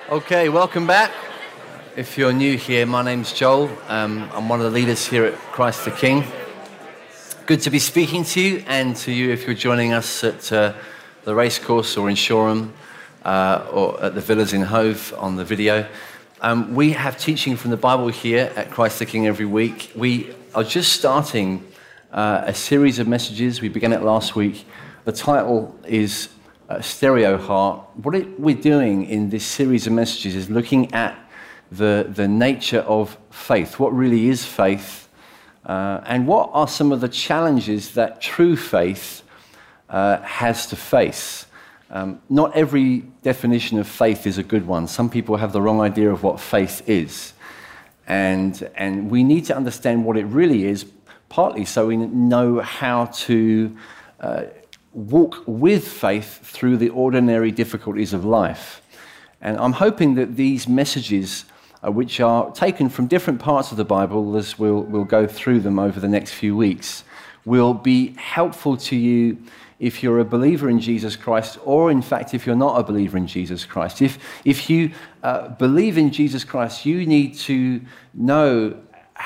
Okay, welcome back. If you're new here, my name's Joel. I'm one of the leaders here at Christ the King. Good to be speaking to you, and to you if you're joining us at the racecourse or in Shoreham or at the villas in Hove on the video. We have teaching from the Bible here at Christ the King every week. We are just starting a series of messages. We began it last week. The title is Stereo Heart. What we're doing in this series of messages is looking at the nature of faith. What really is faith? And what are some of the challenges that true faith has to face? Not every definition of faith is a good one. Some people have the wrong idea of what faith is. And we need to understand what it really is, partly so we know how to walk with faith through the ordinary difficulties of life. And I'm hoping that these messages, which are taken from different parts of the Bible, as we'll go through them over the next few weeks, will be helpful to you if you're a believer in Jesus Christ, or in fact, if you're not a believer in Jesus Christ. If you believe in Jesus Christ, you need to know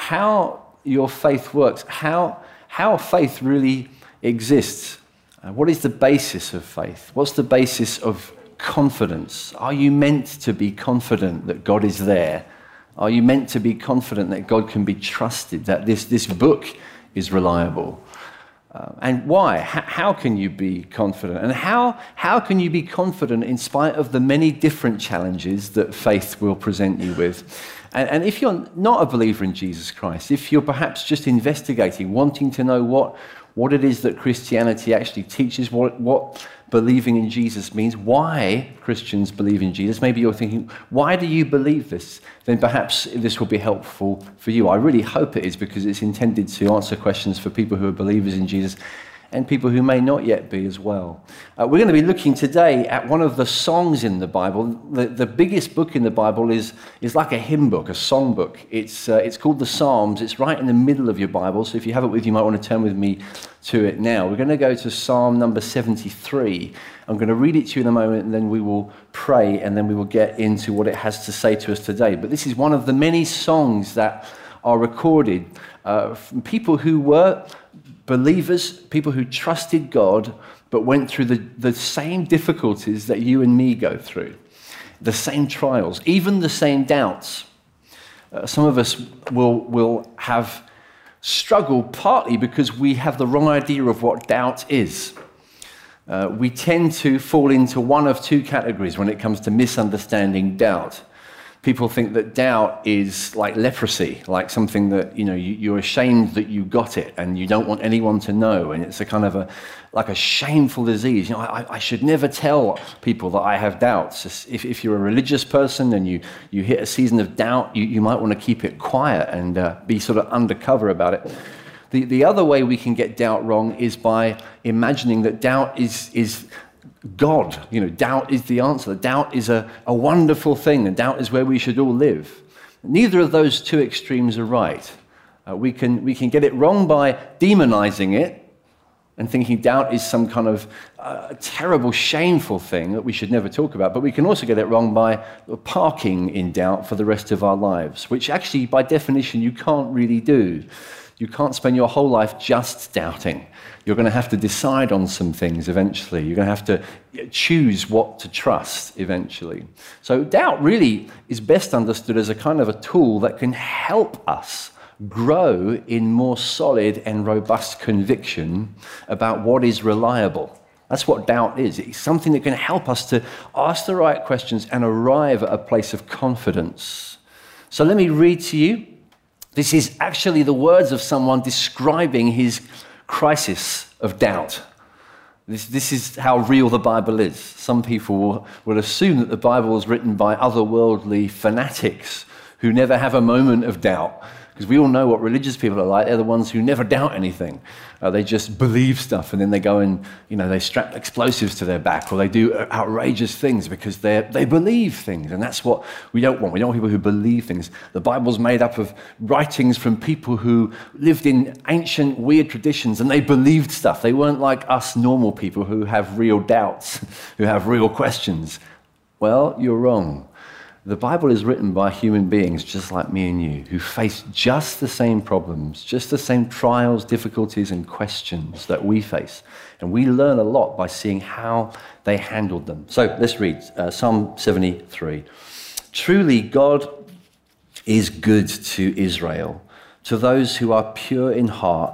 how your faith works, how faith really exists. What is the basis of faith? What's the basis of confidence? Are you meant to be confident that God is there? Are you meant to be confident that God can be trusted, that this book is reliable? And why? How can you be confident? And how can you be confident in spite of the many different challenges that faith will present you with? And if you're not a believer in Jesus Christ, if you're perhaps just investigating, wanting to know what it is that Christianity actually teaches, what believing in Jesus means, why Christians believe in Jesus. Maybe you're thinking, why do you believe this? Then perhaps this will be helpful for you. I really hope it is, because it's intended to answer questions for people who are believers in Jesus and people who may not yet be as well. We're going to be looking today at one of the songs in the Bible. The biggest book in the Bible is like a hymn book, a song book. It's called the Psalms. It's right in the middle of your Bible, so if you have it with you, you might want to turn with me to it now. We're going to go to Psalm number 73. I'm going to read it to you in a moment, and then we will pray, and then we will get into what it has to say to us today. But this is one of the many songs that are recorded from people who were believers, people who trusted God, but went through the same difficulties that you and me go through, the same trials, even the same doubts. Some of us will have struggled partly because we have the wrong idea of what doubt is. We tend to fall into one of two categories when it comes to misunderstanding doubt. People think that doubt is like leprosy, like something that, you're ashamed that you got it and you don't want anyone to know, and it's a kind of like a shameful disease. I should never tell people that I have doubts. If you're a religious person and you hit a season of doubt, you might want to keep it quiet and be sort of undercover about it. The other way we can get doubt wrong is by imagining that doubt is God. Doubt is the answer. Doubt is a wonderful thing, and doubt is where we should all live. Neither of those two extremes are right. We can get it wrong by demonizing it and thinking doubt is some kind of terrible, shameful thing that we should never talk about. But we can also get it wrong by parking in doubt for the rest of our lives, which actually, by definition, you can't really do. You can't spend your whole life just doubting. You're going to have to decide on some things eventually. You're going to have to choose what to trust eventually. So doubt really is best understood as a kind of a tool that can help us grow in more solid and robust conviction about what is reliable. That's what doubt is. It's something that can help us to ask the right questions and arrive at a place of confidence. So let me read to you. This is actually the words of someone describing his crisis of doubt. This is how real the Bible is. Some people will assume that the Bible was written by otherworldly fanatics who never have a moment of doubt. Because we all know what religious people are like. They're the ones who never doubt anything. They just believe stuff, and then they go and, they strap explosives to their back, or they do outrageous things because they believe things. And that's what we don't want. We don't want people who believe things. The Bible's made up of writings from people who lived in ancient, weird traditions, and they believed stuff. They weren't like us normal people who have real doubts, who have real questions. Well, you're wrong. The Bible is written by human beings just like me and you, who face just the same problems, just the same trials, difficulties, and questions that we face. And we learn a lot by seeing how they handled them. So let's read Psalm 73. Truly, God is good to Israel, to those who are pure in heart.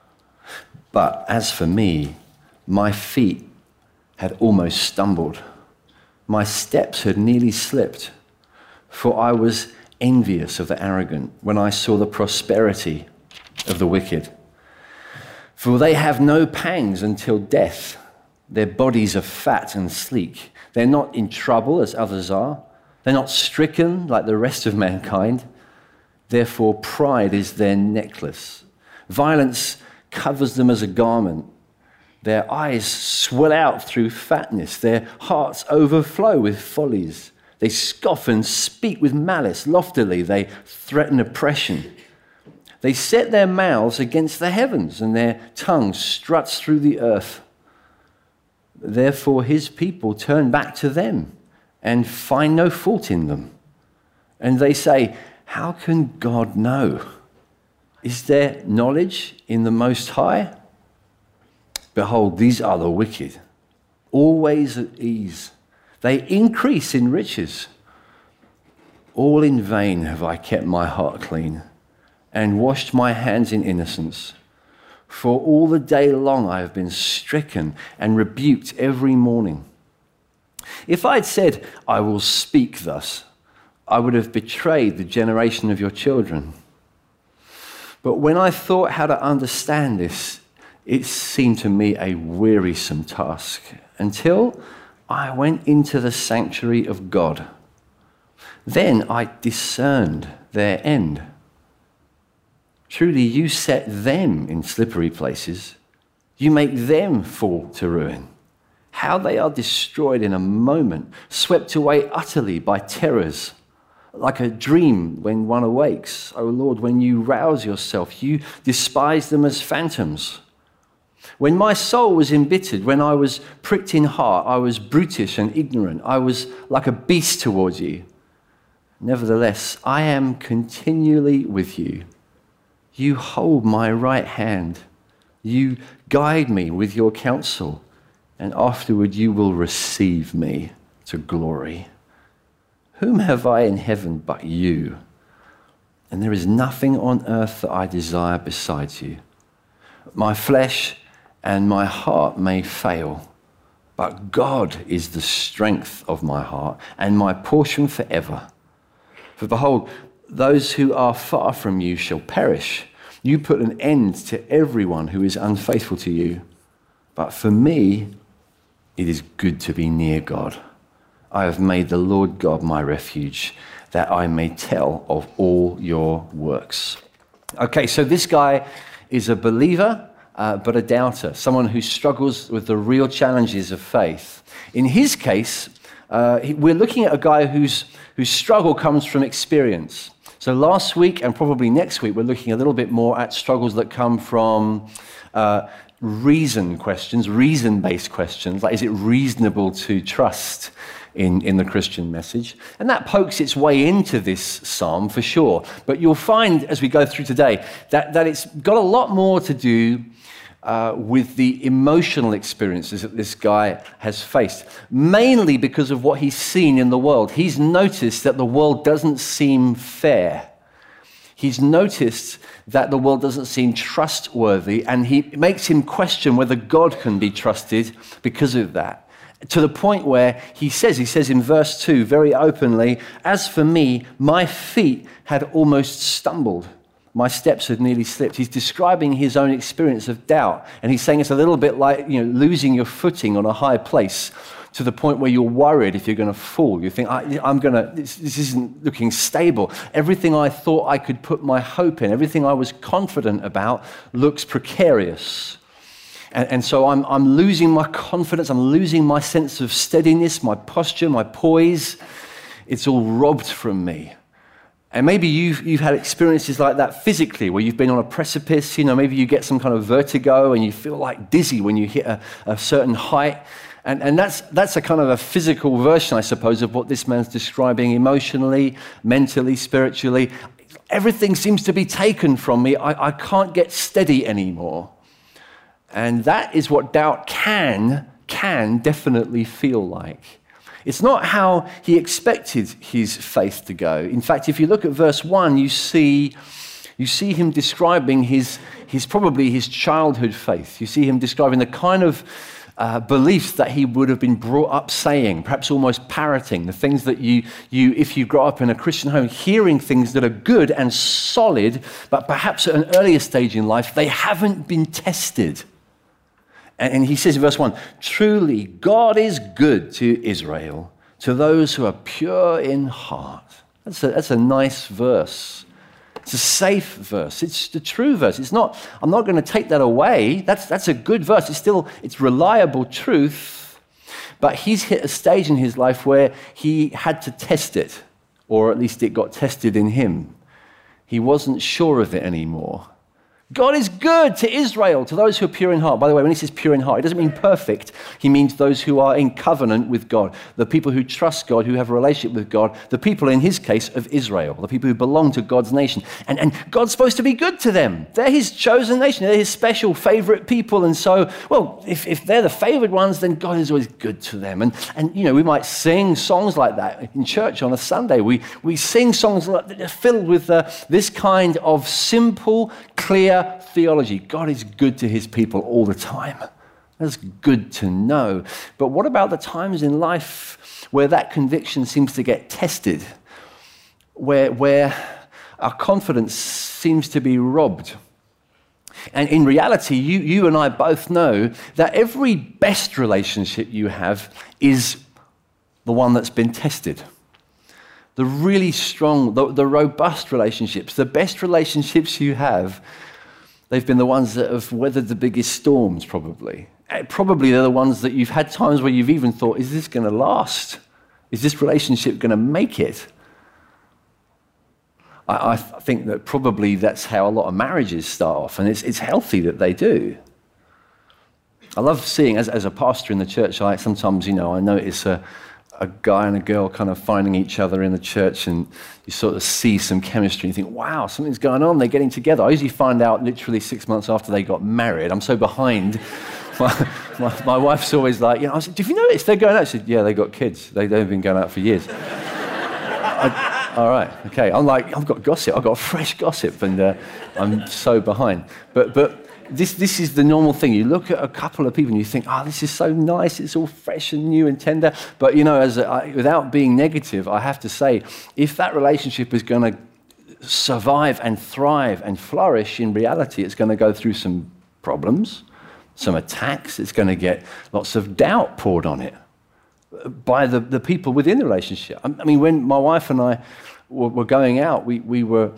But as for me, my feet had almost stumbled. My steps had nearly slipped. For I was envious of the arrogant when I saw the prosperity of the wicked. For they have no pangs until death. Their bodies are fat and sleek. They're not in trouble as others are. They're not stricken like the rest of mankind. Therefore, pride is their necklace. Violence covers them as a garment. Their eyes swell out through fatness. Their hearts overflow with follies. They scoff and speak with malice. Loftily, they threaten oppression. They set their mouths against the heavens, and their tongue struts through the earth. Therefore, his people turn back to them and find no fault in them. And they say, how can God know? Is there knowledge in the Most High? Behold, these are the wicked, always at ease. They increase in riches. All in vain have I kept my heart clean and washed my hands in innocence. For all the day long I have been stricken and rebuked every morning. If I had said, I will speak thus, I would have betrayed the generation of your children. But when I thought how to understand this, it seemed to me a wearisome task, until I went into the sanctuary of God. Then I discerned their end. Truly, you set them in slippery places. You make them fall to ruin. How they are destroyed in a moment, swept away utterly by terrors. Like a dream when one awakes. O Lord, when you rouse yourself, you despise them as phantoms. When my soul was embittered, when I was pricked in heart, I was brutish and ignorant. I was like a beast towards you. Nevertheless, I am continually with you. You hold my right hand. You guide me with your counsel, and afterward you will receive me to glory. Whom have I in heaven but you? And there is nothing on earth that I desire besides you. My flesh and my heart may fail, but God is the strength of my heart and my portion forever. For behold, those who are far from you shall perish. You put an end to everyone who is unfaithful to you. But for me, it is good to be near God. I have made the Lord God my refuge, that I may tell of all your works. Okay, so this guy is a believer, but a doubter, someone who struggles with the real challenges of faith. In his case, we're looking at a guy whose struggle comes from experience. So last week and probably next week, we're looking a little bit more at struggles that come from reason questions, reason-based questions, like is it reasonable to trust in the Christian message? And that pokes its way into this psalm for sure. But you'll find as we go through today that it's got a lot more to do with the emotional experiences that this guy has faced, mainly because of what he's seen in the world. He's noticed that the world doesn't seem fair. He's noticed that the world doesn't seem trustworthy, and it makes him question whether God can be trusted because of that. To the point where he says in verse 2 very openly, as for me, my feet had almost stumbled. My steps had nearly slipped. He's describing his own experience of doubt. And he's saying it's a little bit like, losing your footing on a high place to the point where you're worried if you're going to fall. You think, this isn't looking stable. Everything I thought I could put my hope in, everything I was confident about looks precarious. And so I'm losing my confidence. I'm losing my sense of steadiness, my posture, my poise. It's all robbed from me. And maybe you've had experiences like that physically, where you've been on a precipice, maybe you get some kind of vertigo and you feel like dizzy when you hit a certain height. And that's a kind of a physical version, I suppose, of what this man's describing emotionally, mentally, spiritually. Everything seems to be taken from me. I can't get steady anymore. And that is what doubt can definitely feel like. It's not how he expected his faith to go. In fact, if you look at verse 1, you see him describing his probably his childhood faith. You see him describing the kind of beliefs that he would have been brought up saying, perhaps almost parroting, the things that you if you grow up in a Christian home, hearing things that are good and solid, but perhaps at an earlier stage in life, they haven't been tested. And he says in verse 1, truly God is good to Israel, to those who are pure in heart. That's a nice verse. It's a safe verse. It's the true verse. I'm not going to take that away. That's a good verse. It's reliable truth. But he's hit a stage in his life where he had to test it, or at least it got tested in him. He wasn't sure of it anymore. God is good to Israel, to those who are pure in heart. By the way, when he says pure in heart, it doesn't mean perfect. He means those who are in covenant with God, the people who trust God, who have a relationship with God, the people, in his case, of Israel, the people who belong to God's nation. And God's supposed to be good to them. They're his chosen nation. They're his special favorite people. And so, well, if they're the favored ones, then God is always good to them. And we might sing songs like that in church on a Sunday. We sing songs that are filled with this kind of simple, clear theology. God is good to his people all the time. That's good to know. But what about the times in life where that conviction seems to get tested, where our confidence seems to be robbed? And in reality, you and I both know that every best relationship you have is the one that's been tested. The really strong, the robust relationships, the best relationships you have, they've been the ones that have weathered the biggest storms, probably. Probably they're the ones that you've had times where you've even thought, is this going to last? Is this relationship going to make it? I think that probably that's how a lot of marriages start off, and it's healthy that they do. I love seeing, as a pastor in the church, sometimes, I notice a guy and a girl kind of finding each other in the church, and you sort of see some chemistry and you think, wow, something's going on, they're getting together. I usually find out literally 6 months after they got married. I'm so behind. My wife's always like, I said, have you noticed they're going out? She said, yeah, they got kids. They've been going out for years. All right, okay. I'm like, I've got gossip. I've got fresh gossip, and I'm so behind. But this is the normal thing. You look at a couple of people and you think, this is so nice. It's all fresh and new and tender. But, without being negative, I have to say, if that relationship is going to survive and thrive and flourish, in reality, it's going to go through some problems, some attacks. It's going to get lots of doubt poured on it by the people within the relationship. I mean, when my wife and I were going out, we were...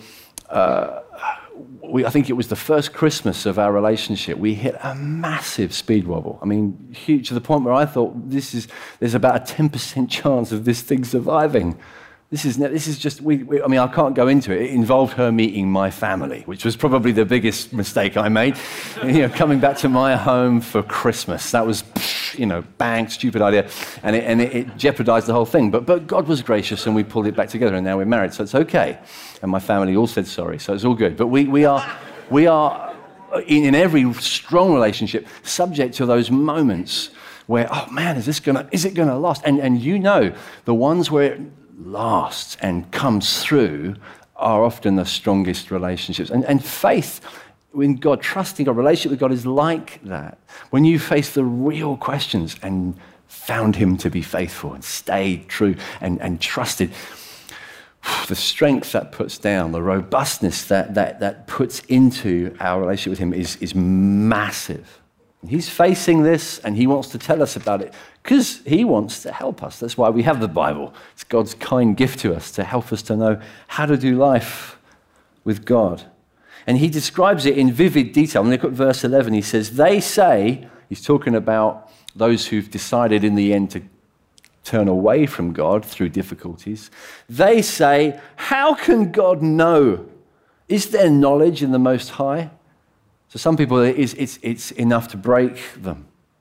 I think it was the first Christmas of our relationship, we hit a massive speed wobble. I mean, huge, to the point where I thought, there's about a 10% chance of this thing surviving. This is just, I can't go into it. It involved her meeting my family, which was probably the biggest mistake I made. Coming back to my home for Christmas. That was, bang, stupid idea. And it jeopardized the whole thing. But God was gracious and we pulled it back together, and now we're married, so it's okay. And my family all said sorry, so it's all good. But we are in every strong relationship subject to those moments where, oh man, is it gonna last? And the ones where it lasts and comes through are often the strongest relationships. And faith in God, trusting God, relationship with God is like that. When you face the real questions and found him to be faithful and stayed true and trusted, the strength that puts down, the robustness that puts into our relationship with him is massive. He's facing this, and he wants to tell us about it because he wants to help us. That's why we have the Bible. It's God's kind gift to us to help us to know how to do life with God. And he describes it in vivid detail. Look at verse 11. He says, they say, he's talking about those who've decided in the end to turn away from God through difficulties. They say, how can God know? Is there knowledge in the Most High? So some people, it's enough to break them.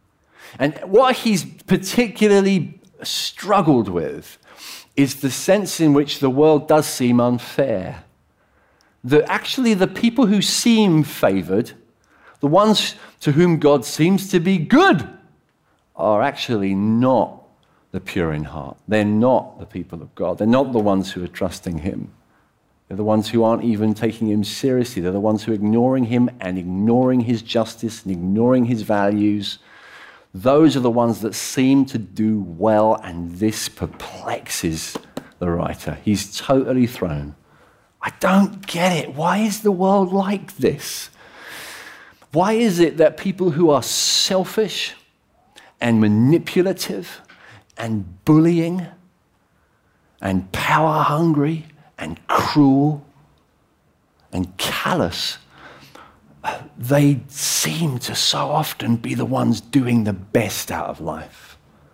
And what he's particularly struggled with is the sense in which the world does seem unfair. That actually the people who seem favored, the ones to whom God seems to be good, are actually not the pure in heart. They're not the people of God. They're not the ones who are trusting him. They're the ones who aren't even taking him seriously. They're the ones who are ignoring him and ignoring his justice and ignoring his values. Those are the ones that seem to do well, and this perplexes the writer. He's totally thrown. I don't get it. Why is the world like this? Why is it that people who are selfish and manipulative and bullying and power hungry and cruel and callous, they seem to so often be the ones doing the best out of life?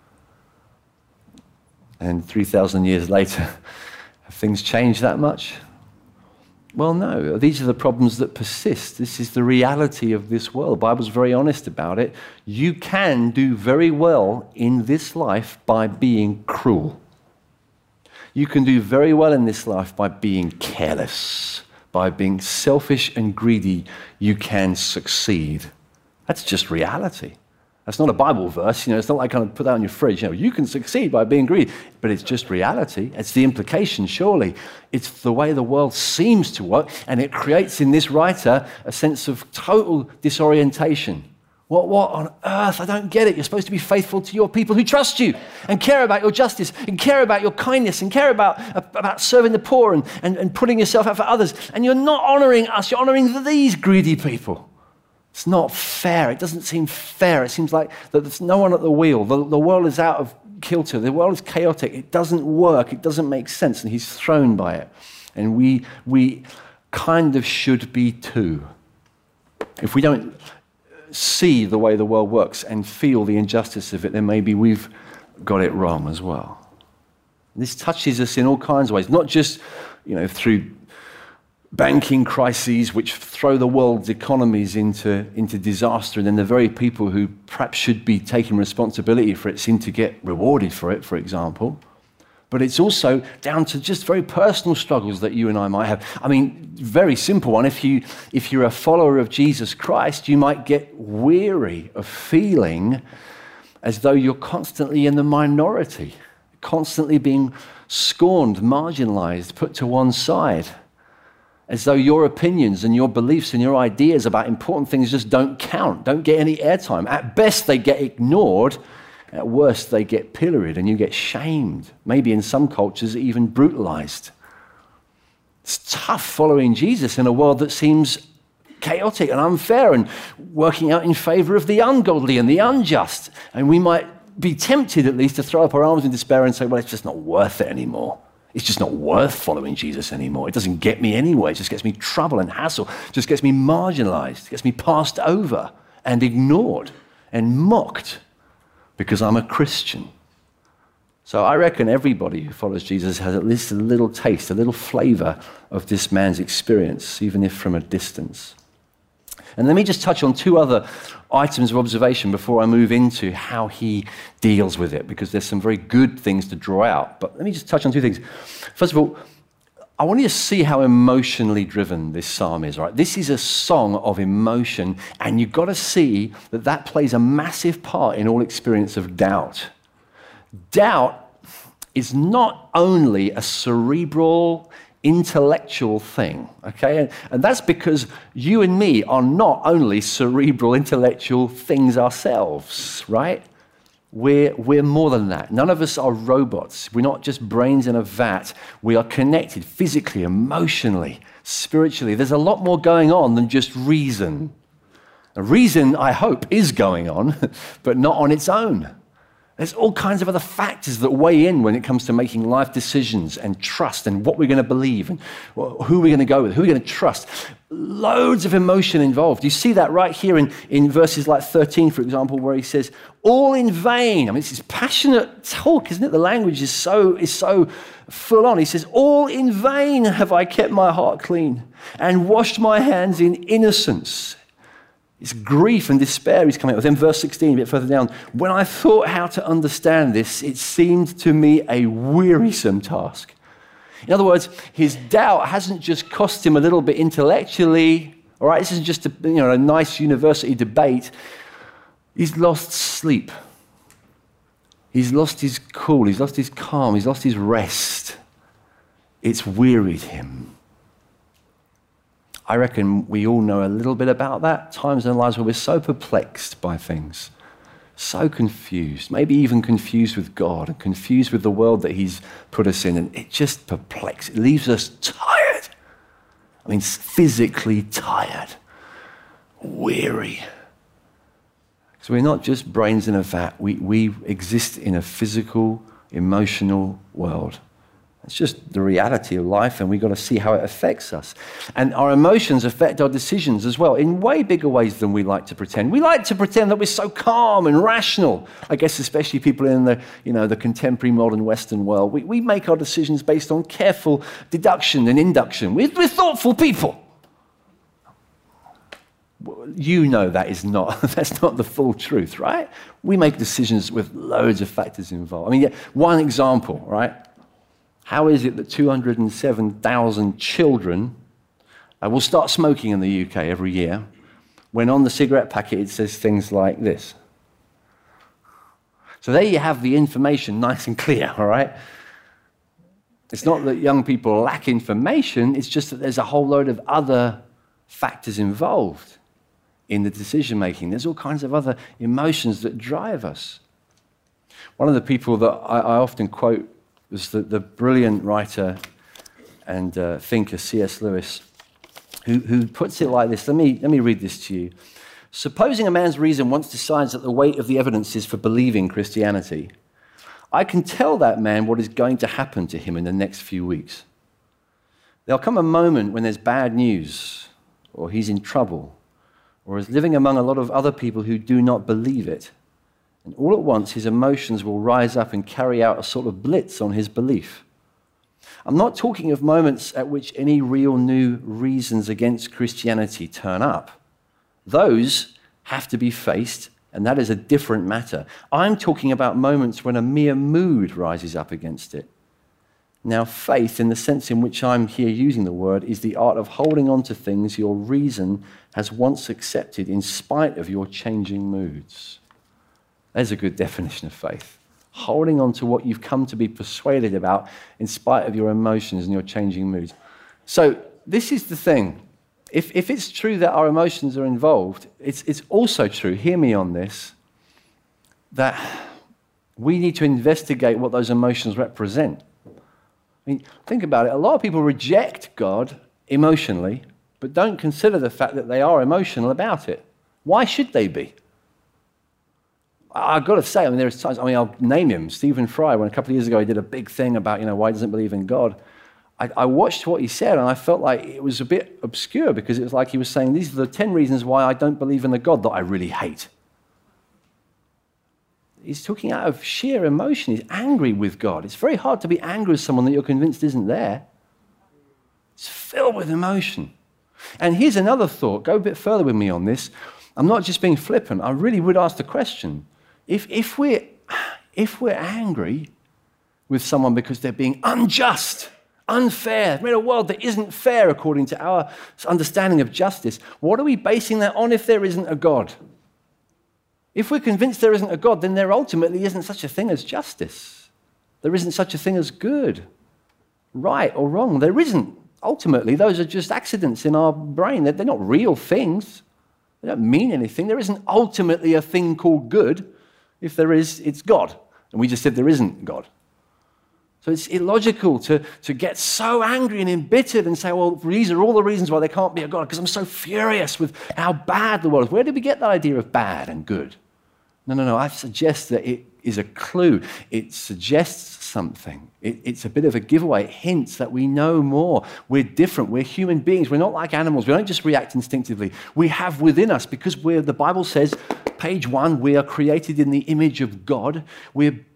And 3,000 years later, have things changed that much? Well, no. These are the problems that persist. This is the reality of this world. The Bible's very honest about it. You can do very well in this life by being cruel. You can do very well in this life by being careless, by being selfish and greedy. You can succeed. That's just reality. That's not a Bible verse. It's not like kind of put that on your fridge. You can succeed by being greedy, but it's just reality. It's the implication, surely. It's the way the world seems to work, and it creates in this writer a sense of total disorientation. What on earth? I don't get it. You're supposed to be faithful to your people who trust you and care about your justice and care about your kindness and care about serving the poor and putting yourself out for others. And you're not honoring us. You're honoring these greedy people. It's not fair. It doesn't seem fair. It seems like that there's no one at the wheel. The world is out of kilter. The world is chaotic. It doesn't work. It doesn't make sense. And he's thrown by it. And we kind of should be too. If we don't see the way the world works and feel the injustice of it, then maybe we've got it wrong as well. This touches us in all kinds of ways, not just through banking crises which throw the world's economies into disaster, and then the very people who perhaps should be taking responsibility for it seem to get rewarded for it, for example. But it's also down to just very personal struggles that you and I might have. I mean, very simple one. If you're a follower of Jesus Christ, you might get weary of feeling as though you're constantly in the minority, constantly being scorned, marginalized, put to one side, as though your opinions and your beliefs and your ideas about important things just don't count, don't get any airtime. At best, they get ignored. At worst, they get pilloried and you get shamed. Maybe in some cultures, even brutalized. It's tough following Jesus in a world that seems chaotic and unfair and working out in favor of the ungodly and the unjust. And we might be tempted at least to throw up our arms in despair and say, well, it's just not worth it anymore. It's just not worth following Jesus anymore. It doesn't get me anywhere. It just gets me trouble and hassle. It just gets me marginalized. It gets me passed over and ignored and mocked because I'm a Christian. So I reckon everybody who follows Jesus has at least a little taste, a little flavor of this man's experience, even if from a distance. And let me just touch on two other items of observation before I move into how he deals with it, because there's some very good things to draw out. But let me just touch on two things. First of all, I want you to see how emotionally driven this psalm is, right? This is a song of emotion, and you've got to see that that plays a massive part in all experience of doubt. Doubt is not only a cerebral, intellectual thing, okay? And that's because you and me are not only cerebral, intellectual things ourselves, right? We're more than that. None of us are robots. We're not just brains in a vat. We are connected physically, emotionally, spiritually. There's a lot more going on than just reason. Reason, I hope, is going on, but not on its own. There's all kinds of other factors that weigh in when it comes to making life decisions and trust and what we're going to believe and who we're going to go with, who we're going to trust. Loads of emotion involved. You see that right here in verses like 13, for example, where he says, all in vain. I mean, this is passionate talk, isn't it? The language is so full on. He says, all in vain have I kept my heart clean and washed my hands in innocence. It's grief and despair he's coming up with. Then verse 16, a bit further down. When I thought how to understand this, it seemed to me a wearisome task. In other words, his doubt hasn't just cost him a little bit intellectually. All right, this isn't just a nice university debate. He's lost sleep. He's lost his cool. He's lost his calm. He's lost his rest. It's wearied him. I reckon we all know a little bit about that. Times in our lives where we're so perplexed by things, so confused, maybe even confused with God and confused with the world that he's put us in. And it just perplexes. It leaves us tired. I mean, physically tired, weary. So we're not just brains in a vat. We exist in a physical, emotional world. It's just the reality of life, and we've got to see how it affects us. And our emotions affect our decisions as well in way bigger ways than we like to pretend. We like to pretend that we're so calm and rational. I guess especially people in the contemporary modern Western world. We make our decisions based on careful deduction and induction. We're thoughtful people. You know that's not the full truth, right? We make decisions with loads of factors involved. I mean, one example, right? How is it that 207,000 children will start smoking in the UK every year when on the cigarette packet it says things like this? So there you have the information nice and clear, all right? It's not that young people lack information, it's just that there's a whole load of other factors involved in the decision making. There's all kinds of other emotions that drive us. One of the people that I often quote was the brilliant writer and thinker C.S. Lewis, who puts it like this. Let me read this to you. Supposing a man's reason once decides that the weight of the evidence is for believing Christianity, I can tell that man what is going to happen to him in the next few weeks. There'll come a moment when there's bad news, or he's in trouble, or is living among a lot of other people who do not believe it. And all at once, his emotions will rise up and carry out a sort of blitz on his belief. I'm not talking of moments at which any real new reasons against Christianity turn up. Those have to be faced, and that is a different matter. I'm talking about moments when a mere mood rises up against it. Now, faith, in the sense in which I'm here using the word, is the art of holding on to things your reason has once accepted in spite of your changing moods. There's a good definition of faith. Holding on to what you've come to be persuaded about in spite of your emotions and your changing moods. So this is the thing. If it's true that our emotions are involved, it's also true, hear me on this, that we need to investigate what those emotions represent. I mean, think about it. A lot of people reject God emotionally, but don't consider the fact that they are emotional about it. Why should they be? I've got to say, there's times, I'll name him, Stephen Fry, when a couple of years ago he did a big thing about, why he doesn't believe in God. I watched what he said, and I felt like it was a bit obscure, because it was like he was saying, these are the 10 reasons why I don't believe in the God that I really hate. He's talking out of sheer emotion. He's angry with God. It's very hard to be angry with someone that you're convinced isn't there. It's filled with emotion. And here's another thought. Go a bit further with me on this. I'm not just being flippant. I really would ask the question. If we're angry with someone because they're being unjust, unfair, we're in a world that isn't fair according to our understanding of justice, what are we basing that on if there isn't a God? If we're convinced there isn't a God, then there ultimately isn't such a thing as justice. There isn't such a thing as good, right or wrong. There isn't. Ultimately, those are just accidents in our brain. They're not real things. They don't mean anything. There isn't ultimately a thing called good. If there is, it's God. And we just said there isn't God. So it's illogical to get so angry and embittered and say, well, these are all the reasons why there can't be a God, because I'm so furious with how bad the world is. Where did we get that idea of bad and good? No. I suggest that it is a clue. It suggests something. It's a bit of a giveaway. It hints that we know more. We're different. We're human beings. We're not like animals. We don't just react instinctively. We have within us, because the Bible says, page 1, we are created in the image of God. We're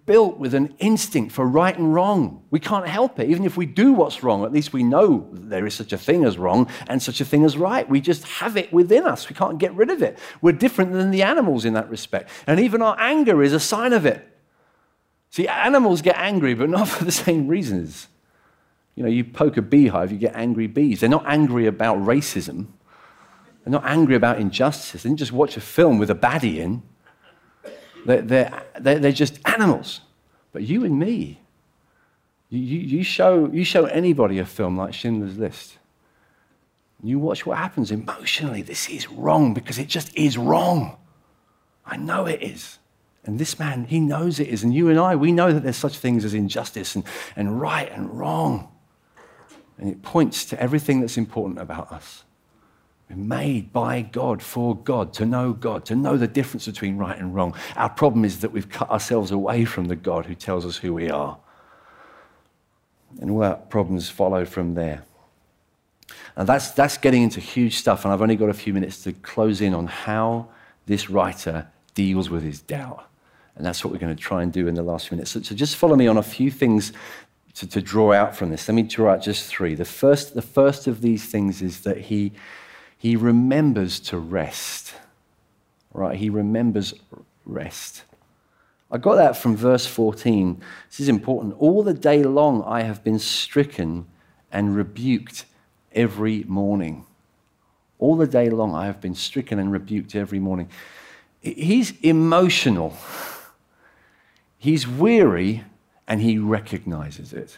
built with an instinct for right and wrong. We can't help it. Even if we do what's wrong, at least we know there is such a thing as wrong and such a thing as right. We just have it within us. We can't get rid of it. We're different than the animals in that respect. And even our anger is a sign of it. See, animals get angry, but not for the same reasons. You know, you poke a beehive, you get angry bees. They're not angry about racism. They're not angry about injustice. They didn't just watch a film with a baddie in. They're just animals. But you and me, you show anybody a film like Schindler's List. You watch what happens emotionally. This is wrong because it just is wrong. I know it is. And this man, he knows it is. And you and I, we know that there's such things as injustice and right and wrong. And it points to everything that's important about us. We're made by God, for God, to know the difference between right and wrong. Our problem is that we've cut ourselves away from the God who tells us who we are. And all our problems follow from there. And that's getting into huge stuff, and I've only got a few minutes to close in on how this writer deals with his doubt. And that's what we're going to try and do in the last few minutes. So just follow me on a few things to draw out from this. Let me draw out just three. The first of these things is that he remembers to rest. Right? He remembers rest. I got that from verse 14. This is important. All the day long I have been stricken and rebuked every morning. All the day long I have been stricken and rebuked every morning. He's emotional. He's weary and he recognizes it.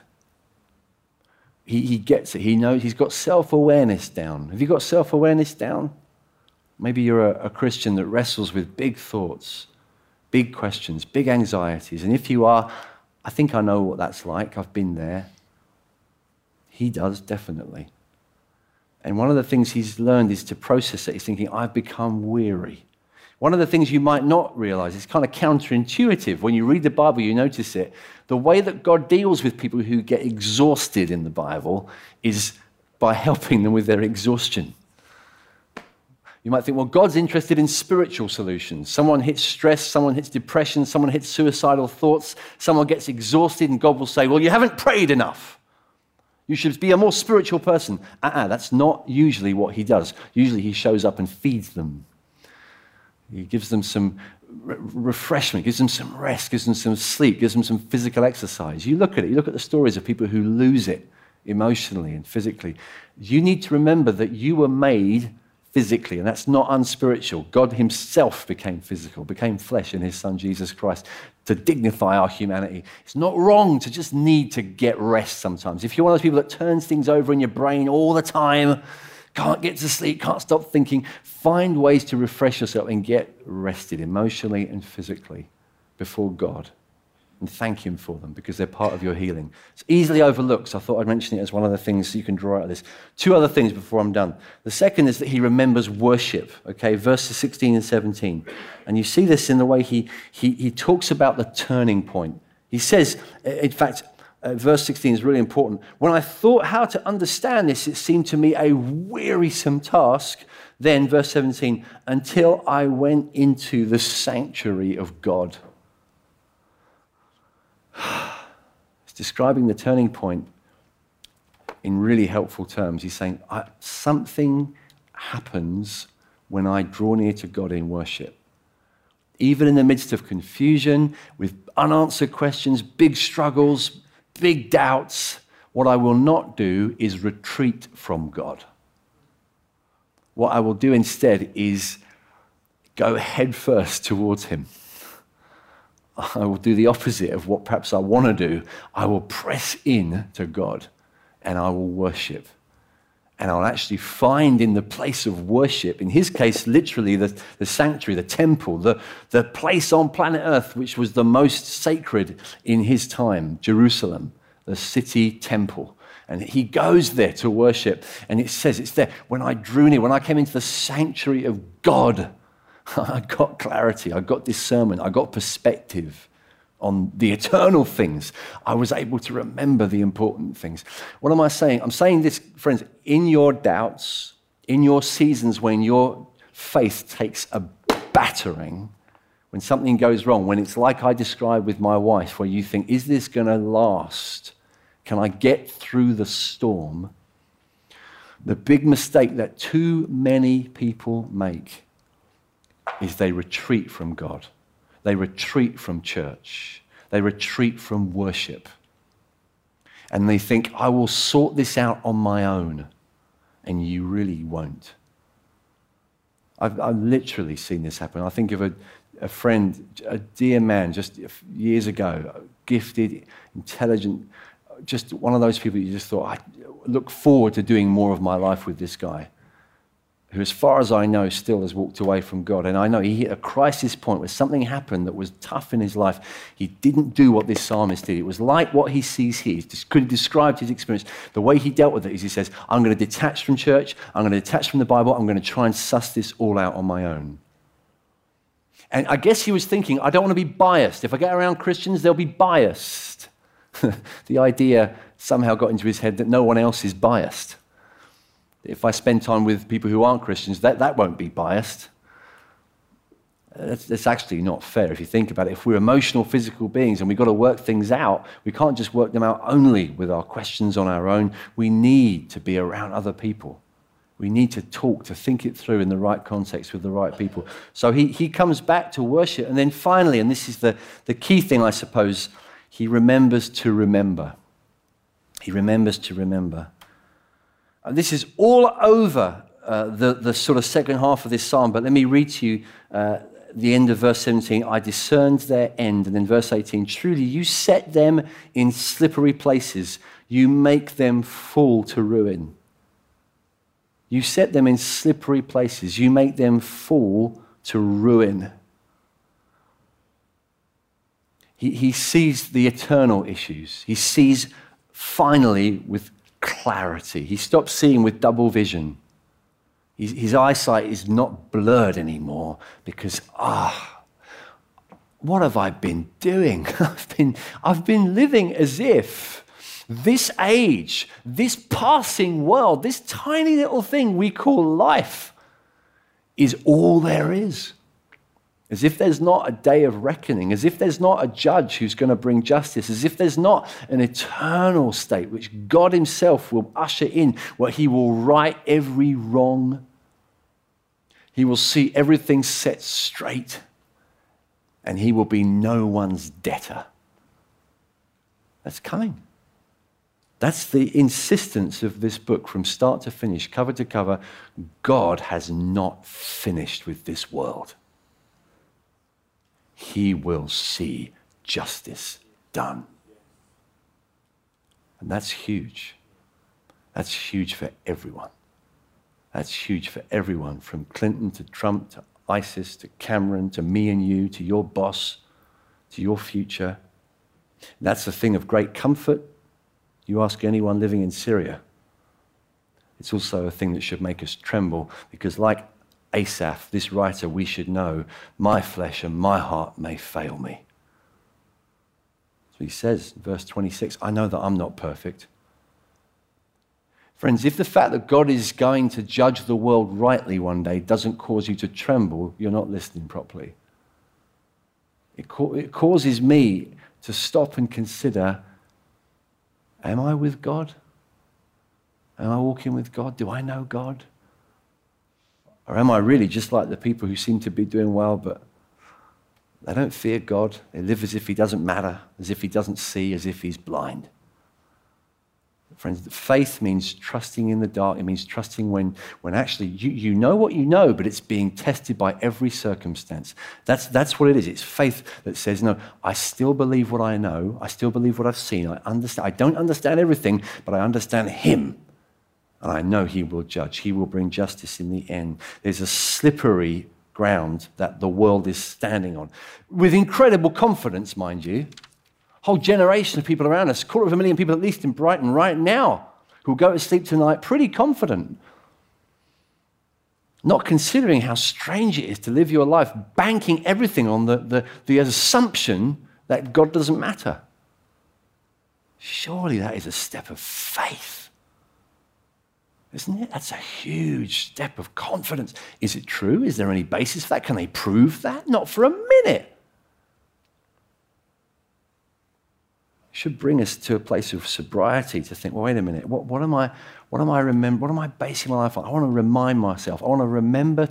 He gets it. He knows. He's got self-awareness down. Have you got self-awareness down? Maybe you're a Christian that wrestles with big thoughts, big questions, big anxieties. And if you are, I think I know what that's like. I've been there. He does, definitely. And one of the things he's learned is to process it. He's thinking, I've become weary. One of the things you might not realize, it's kind of counterintuitive. When you read the Bible, you notice it. The way that God deals with people who get exhausted in the Bible is by helping them with their exhaustion. You might think, well, God's interested in spiritual solutions. Someone hits stress, someone hits depression, someone hits suicidal thoughts, someone gets exhausted, and God will say, well, you haven't prayed enough. You should be a more spiritual person. That's not usually what he does. Usually he shows up and feeds them. He gives them some refreshment, gives them some rest, gives them some sleep, gives them some physical exercise. You look at it, you look at the stories of people who lose it emotionally and physically. You need to remember that you were made physically, and that's not unspiritual. God himself became physical, became flesh in his son Jesus Christ to dignify our humanity. It's not wrong to just need to get rest sometimes. If you're one of those people that turns things over in your brain all the time, can't get to sleep, can't stop thinking, find ways to refresh yourself and get rested emotionally and physically before God. And thank him for them because they're part of your healing. It's easily overlooked, so I thought I'd mention it as one of the things you can draw out of this. Two other things before I'm done. The second is that he remembers worship, okay, verses 16 and 17. And you see this in the way he talks about the turning point. He says, in fact, verse 16 is really important. When I thought how to understand this, it seemed to me a wearisome task. Then, verse 17, until I went into the sanctuary of God. It's describing the turning point in really helpful terms. He's saying, something happens when I draw near to God in worship. Even in the midst of confusion, with unanswered questions, big struggles, big doubts, what I will not do is retreat from God. What I will do instead is go headfirst towards him. I will do the opposite of what perhaps I want to do. I will press in to God and I will worship. And I'll actually find in the place of worship, in his case, literally the sanctuary, the temple, the place on planet Earth which was the most sacred in his time, Jerusalem, the city temple. And he goes there to worship. And it says it's there. When I drew near, when I came into the sanctuary of God, I got clarity, I got discernment, I got perspective on the eternal things. I was able to remember the important things. What am I saying? I'm saying this, friends, in your doubts, in your seasons when your faith takes a battering, when something goes wrong, when it's like I described with my wife, where you think, is this going to last? Can I get through the storm? The big mistake that too many people make is they retreat from God. They retreat from church. They retreat from worship. And they think, I will sort this out on my own. And you really won't. I've literally seen this happen. I think of a friend, a dear man, just years ago, gifted, intelligent, just one of those people you just thought, I look forward to doing more of my life with this guy, who, as far as I know, still has walked away from God. And I know he hit a crisis point where something happened that was tough in his life. He didn't do what this psalmist did. It was like what he sees here. He could have described his experience. The way he dealt with it is he says, I'm going to detach from church. I'm going to detach from the Bible. I'm going to try and suss this all out on my own. And I guess he was thinking, I don't want to be biased. If I get around Christians, they'll be biased. The idea somehow got into his head that no one else is biased. If I spend time with people who aren't Christians, that won't be biased. That's actually not fair if you think about it. If we're emotional, physical beings and we've got to work things out, we can't just work them out only with our questions on our own. We need to be around other people. We need to talk, to think it through in the right context with the right people. So he comes back to worship. And then finally, and this is the key thing, I suppose, he remembers to remember. He remembers to remember. And this is all over the sort of second half of this psalm, but let me read to you the end of verse 17. I discerned their end. And then verse 18, truly you set them in slippery places. You make them fall to ruin. You set them in slippery places. You make them fall to ruin. He sees the eternal issues. He sees finally with clarity. He stops seeing with double vision. His eyesight is not blurred anymore because, what have I been doing? I've been living as if this age, this passing world, this tiny little thing we call life is all there is. As if there's not a day of reckoning, as if there's not a judge who's going to bring justice, as if there's not an eternal state which God himself will usher in, where he will right every wrong. He will see everything set straight, and he will be no one's debtor. That's coming. That's the insistence of this book from start to finish, cover to cover. God has not finished with this world. He will see justice done. And that's huge. That's huge for everyone. That's huge for everyone, from Clinton to Trump to ISIS to Cameron to me and you to your boss to your future. And that's a thing of great comfort. You ask anyone living in Syria. It's also a thing that should make us tremble, because like Asaph, this writer, we should know, my flesh and my heart may fail me. So he says, verse 26, I know that I'm not perfect. Friends, if the fact that God is going to judge the world rightly one day doesn't cause you to tremble, you're not listening properly. It causes me to stop and consider, am I with God? Am I walking with God? Do I know God? Or am I really just like the people who seem to be doing well, but they don't fear God? They live as if he doesn't matter, as if he doesn't see, as if he's blind. Friends, faith means trusting in the dark. It means trusting when actually you know what you know, but it's being tested by every circumstance. That's what it is. It's faith that says, no, I still believe what I know. I still believe what I've seen. I understand. I don't understand everything, but I understand him. And I know he will judge. He will bring justice in the end. There's a slippery ground that the world is standing on. With incredible confidence, mind you. Whole generation of people around us, 250,000 people at least in Brighton right now, who go to sleep tonight pretty confident. Not considering how strange it is to live your life banking everything on the assumption that God doesn't matter. Surely that is a step of faith. Isn't it? That's a huge step of confidence. Is it true? Is there any basis for that? Can they prove that? Not for a minute. It should bring us to a place of sobriety to think, well, wait a minute, what am I basing my life on? I want to remind myself. I want to remember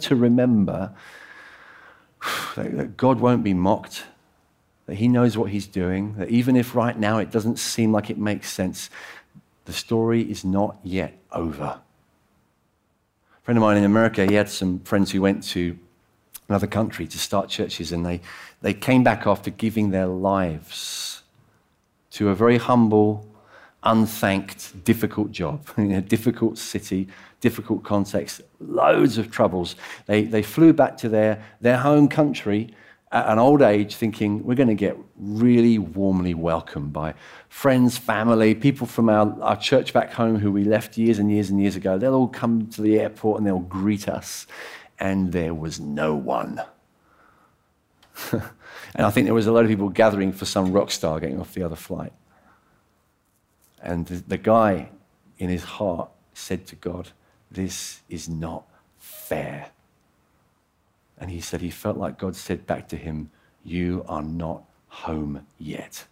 that God won't be mocked, that he knows what he's doing, that even if right now it doesn't seem like it makes sense, the story is not yet over. A friend of mine in America, he had some friends who went to another country to start churches, and they came back after giving their lives to a very humble, unthanked, difficult job in a difficult city, difficult context, loads of troubles. They flew back to their home country at an old age thinking, we're going to get really warmly welcomed by friends, family, people from our church back home who we left years and years and years ago. They'll all come to the airport and they'll greet us. And there was no one. And I think there was a lot of people gathering for some rock star getting off the other flight. And the guy in his heart said to God, this is not fair. And he said he felt like God said back to him, you are not home yet.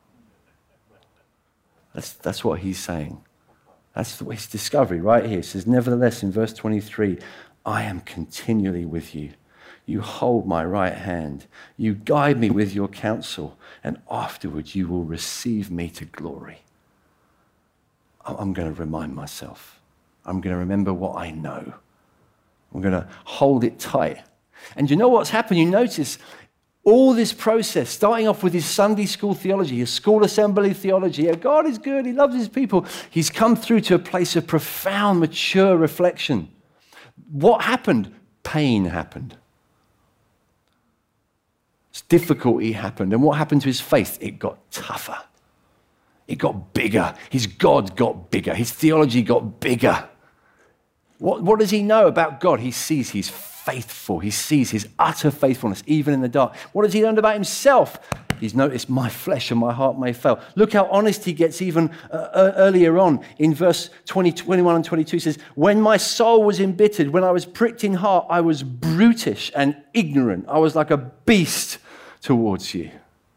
That's what he's saying. That's his discovery right here. It says, nevertheless, in verse 23, I am continually with you. You hold my right hand. You guide me with your counsel, and afterwards you will receive me to glory. I'm going to remind myself. I'm going to remember what I know. I'm going to hold it tight. And you know what's happened? You notice all this process, starting off with his Sunday school theology, his school assembly theology. God is good. He loves his people. He's come through to a place of profound, mature reflection. What happened? Pain happened. Difficulty happened. And what happened to his faith? It got tougher. It got bigger. His God got bigger. His theology got bigger. What does he know about God? He sees he's faithful. He sees his utter faithfulness, even in the dark. What has he learned about himself? He's noticed my flesh and my heart may fail. Look how honest he gets even earlier on in verse 21 and 22. He says, when my soul was embittered, when I was pricked in heart, I was brutish and ignorant. I was like a beast towards you.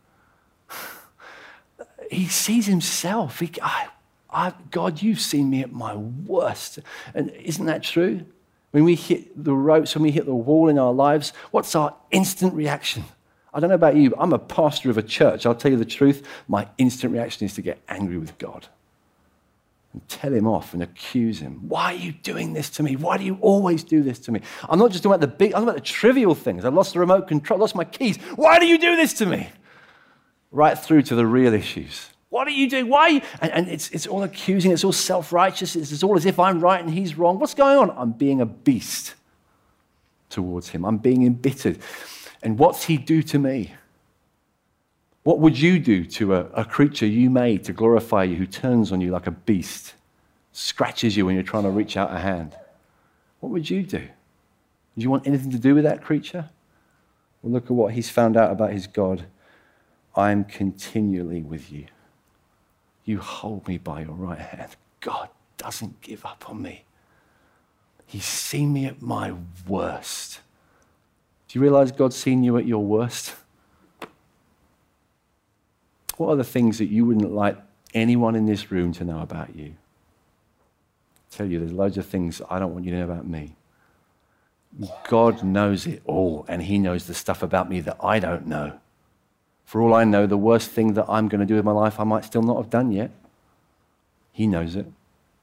He sees himself. God, you've seen me at my worst. And isn't that true? When we hit the ropes, when we hit the wall in our lives, what's our instant reaction? I don't know about you, but I'm a pastor of a church. I'll tell you the truth. My instant reaction is to get angry with God and tell him off and accuse him. Why are you doing this to me? Why do you always do this to me? I'm not just talking about I'm talking about the trivial things. I lost the remote control, lost my keys. Why do you do this to me? Right through to the real issues. What are you doing? Why? And it's all accusing. It's all self-righteous. It's all as if I'm right and he's wrong. What's going on? I'm being a beast towards him. I'm being embittered. And what's he do to me? What would you do to a creature you made to glorify you who turns on you like a beast, scratches you when you're trying to reach out a hand? What would you do? Do you want anything to do with that creature? Well, look at what he's found out about his God. I'm continually with you. You hold me by your right hand. God doesn't give up on me. He's seen me at my worst. Do you realize God's seen you at your worst? What are the things that you wouldn't like anyone in this room to know about you? I tell you, there's loads of things I don't want you to know about me. God knows it all, and he knows the stuff about me that I don't know. For all I know, the worst thing that I'm going to do with my life, I might still not have done yet. He knows it.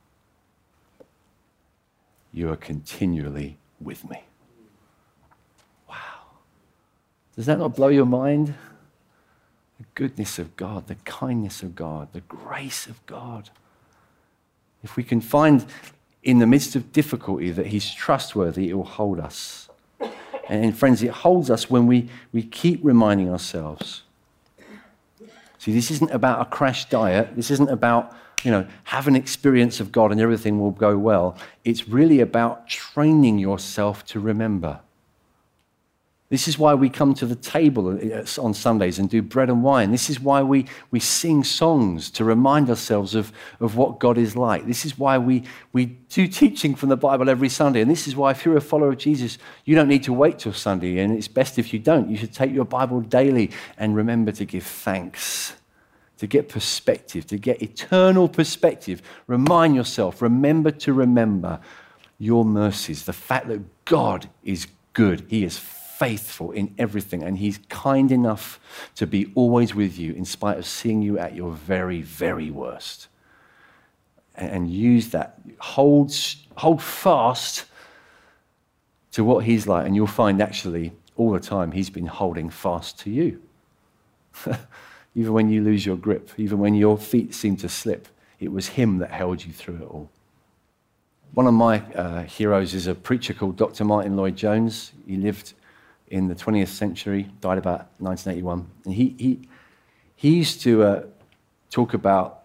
You are continually with me. Wow. Does that not blow your mind? The goodness of God, the kindness of God, the grace of God. If we can find in the midst of difficulty that he's trustworthy, it will hold us. And friends, it holds us when we keep reminding ourselves. See, this isn't about a crash diet. This isn't about, have an experience of God and everything will go well. It's really about training yourself to remember. This is why we come to the table on Sundays and do bread and wine. This is why we sing songs to remind ourselves of what God is like. This is why we do teaching from the Bible every Sunday. And this is why if you're a follower of Jesus, you don't need to wait till Sunday. And it's best if you don't. You should take your Bible daily and remember to give thanks, to get perspective, to get eternal perspective. Remind yourself, remember to remember your mercies, the fact that God is good. He is faithful in everything, and he's kind enough to be always with you in spite of seeing you at your very, very worst. And use that. Hold fast to what he's like, and you'll find actually all the time he's been holding fast to you. Even when you lose your grip, even when your feet seem to slip, it was him that held you through it all. One of my heroes is a preacher called Dr. Martin Lloyd-Jones. He lived in the 20th century, died about 1981. And he used to talk about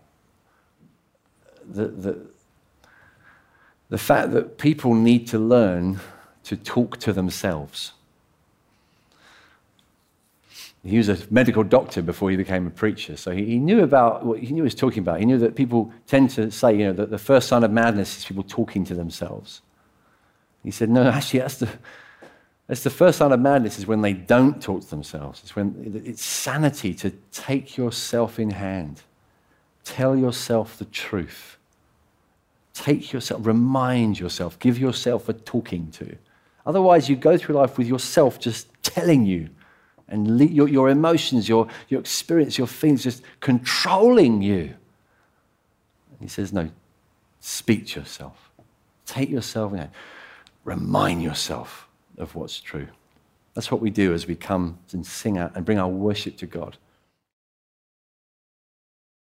the fact that people need to learn to talk to themselves. He was a medical doctor before he became a preacher, so he knew about what he was talking about. He knew that people tend to say, that the first sign of madness is people talking to themselves. He said, no, actually, that's the first sign of madness is when they don't talk to themselves. It's sanity to take yourself in hand, tell yourself the truth, remind yourself, give yourself a talking to. Otherwise, you go through life with yourself just telling you. And your emotions, your experience, your feelings just controlling you. He says, no, speak to yourself. Take yourself in hand. Remind yourself of what's true. That's what we do as we come and sing out and bring our worship to God.